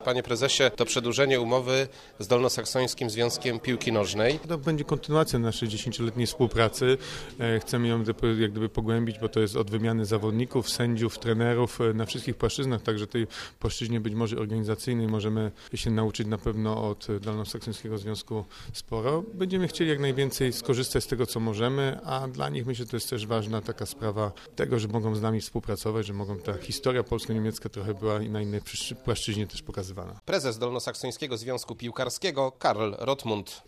Panie prezesie, to przedłużenie umowy z Dolnosaksońskim Związkiem Piłki Nożnej. To będzie kontynuacja naszej 10-letniej współpracy. Chcemy ją jak gdyby pogłębić, bo to jest od wymiany zawodników, sędziów, trenerów na wszystkich płaszczyznach, także tej płaszczyźnie być może organizacyjnej możemy się nauczyć na pewno od Dolnosaksońskiego Związku sporo. Będziemy chcieli jak najwięcej skorzystać z tego, co możemy, a dla nich myślę, że to jest też ważna taka sprawa tego, że mogą z nami współpracować, że mogą ta historia polsko-niemiecka trochę była i na innej płaszczyźnie też pokazywana. Prezes Dolnosaksońskiego Związku Piłkarskiego Karl Rotmund.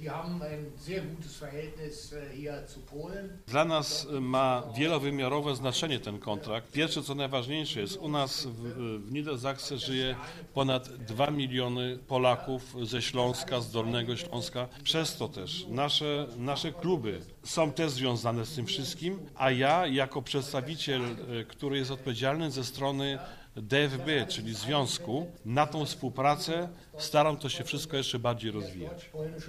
Dla nas ma wielowymiarowe znaczenie ten kontrakt. Pierwsze, co najważniejsze jest, u nas w Niedersachsen żyje ponad 2 miliony Polaków ze Śląska, z Dolnego Śląska. Przez to też nasze kluby są też związane z tym wszystkim, a ja jako przedstawiciel, który jest odpowiedzialny ze strony DFB, czyli związku, na tą współpracę staram to się wszystko jeszcze bardziej rozwijać.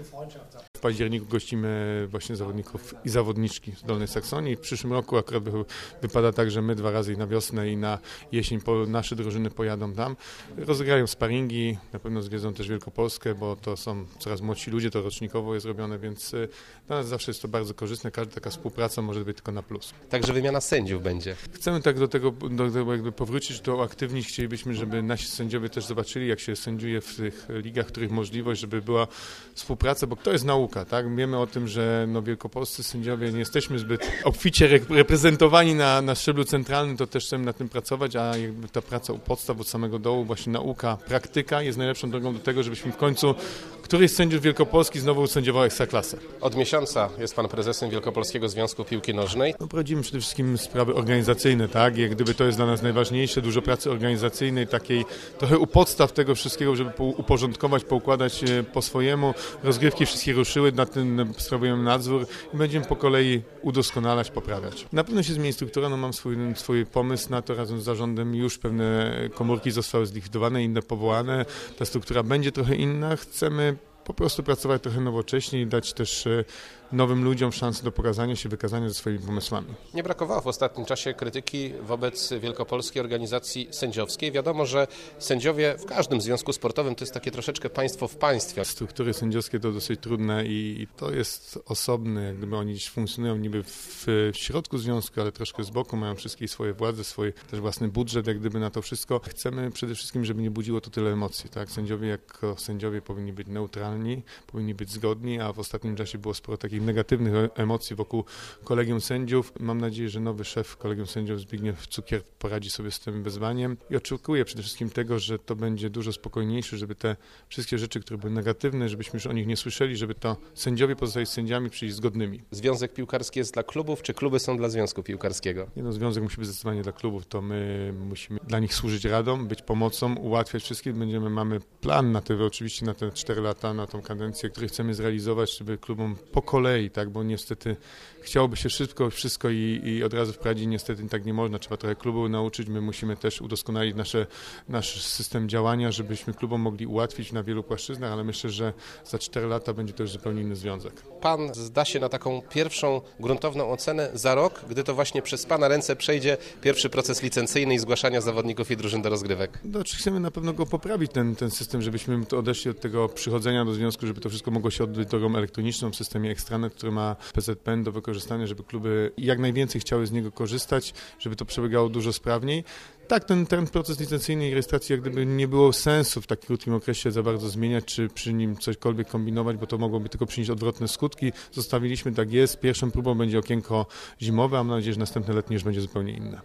W październiku gościmy właśnie zawodników i zawodniczki z Dolnej Saksonii. W przyszłym roku akurat wypada tak, że my 2 razy i na wiosnę i na jesień nasze drużyny pojadą tam. Rozegrają sparingi, na pewno zwiedzą też Wielkopolskę, bo to są coraz młodsi ludzie, to rocznikowo jest robione, więc dla nas zawsze jest to bardzo korzystne. Każda taka współpraca może być tylko na plus. Także wymiana sędziów będzie. Chcemy tak do tego jakby powrócić, to uaktywnić. Chcielibyśmy, żeby nasi sędziowie też zobaczyli, jak się sędziuje w tych ligach, w których możliwość, żeby była współpraca, bo to jest nauka, tak? Wiemy o tym, że wielkopolscy sędziowie nie jesteśmy zbyt obficie reprezentowani na szczeblu centralnym, to też chcemy nad tym pracować, a jakby ta praca u podstaw, od samego dołu, właśnie nauka, praktyka jest najlepszą drogą do tego, żebyśmy w końcu któryś z sędziów Wielkopolski znowu sędziował Ekstraklasę. Od miesiąca jest pan prezesem Wielkopolskiego Związku Piłki Nożnej. Prowadzimy przede wszystkim sprawy organizacyjne, tak? Jak gdyby to jest dla nas najważniejsze, dużo pracy organizacyjnej, takiej trochę u podstaw tego wszystkiego, żeby uporządkować, poukładać po swojemu. Rozgrywki wszystkie ruszyły, nad tym sprawujemy nadzór i będziemy po kolei udoskonalać, poprawiać. Na pewno się zmieni struktura, mam swój pomysł na to, razem z zarządem już pewne komórki zostały zlikwidowane, inne powołane. Ta struktura będzie trochę inna. Chcemy po prostu pracować trochę nowocześnie i dać też nowym ludziom szansę do pokazania się, wykazania ze swoimi pomysłami. Nie brakowało w ostatnim czasie krytyki wobec Wielkopolskiej Organizacji Sędziowskiej. Wiadomo, że sędziowie w każdym związku sportowym to jest takie troszeczkę państwo w państwie. Struktury sędziowskie to dosyć trudne i to jest osobne, jak gdyby oni funkcjonują niby w środku związku, ale troszkę z boku, mają wszystkie swoje władze, swój też własny budżet, jak gdyby na to wszystko. Chcemy przede wszystkim, żeby nie budziło to tyle emocji, tak? Sędziowie jako sędziowie powinni być neutralni, powinni być zgodni, a w ostatnim czasie było sporo takich negatywnych emocji wokół kolegium sędziów. Mam nadzieję, że nowy szef kolegium sędziów Zbigniew Cukier poradzi sobie z tym wyzwaniem i oczekuję przede wszystkim tego, że to będzie dużo spokojniejsze, żeby te wszystkie rzeczy, które były negatywne, żebyśmy już o nich nie słyszeli, żeby to sędziowie pozostali sędziami, czyli zgodnymi. Związek piłkarski jest dla klubów, czy kluby są dla Związku Piłkarskiego? Związek musi być zdecydowanie dla klubów, to my musimy dla nich służyć radą, być pomocą, ułatwiać wszystkim. Mamy plan na te, oczywiście na te 4 lata, na tą kadencję, który chcemy zrealizować, żeby klubom po kolei, tak, bo niestety chciałoby się wszystko i od razu wprowadzić, niestety tak nie można, trzeba trochę klubów nauczyć, my musimy też udoskonalić nasz system działania, żebyśmy klubom mogli ułatwić na wielu płaszczyznach, ale myślę, że za 4 lata będzie to już zupełnie inny związek. Pan zda się na taką pierwszą gruntowną ocenę za rok, gdy to właśnie przez pana ręce przejdzie pierwszy proces licencyjny i zgłaszania zawodników i drużyn do rozgrywek. Chcemy na pewno go poprawić, ten system, żebyśmy odeszli od tego przychodzenia do związku, żeby to wszystko mogło się odbyć drogą elektroniczną w systemie Extranet, który ma PZPN do wykorzystania, żeby kluby jak najwięcej chciały z niego korzystać, żeby to przebiegało dużo sprawniej. Tak, ten proces licencyjny i rejestracji jak gdyby nie było sensu w tak krótkim okresie za bardzo zmieniać, czy przy nim cośkolwiek kombinować, bo to mogłoby tylko przynieść odwrotne skutki. Zostawiliśmy, tak jest. Pierwszą próbą będzie okienko zimowe, a mam nadzieję, że następne letnie już będzie zupełnie inne.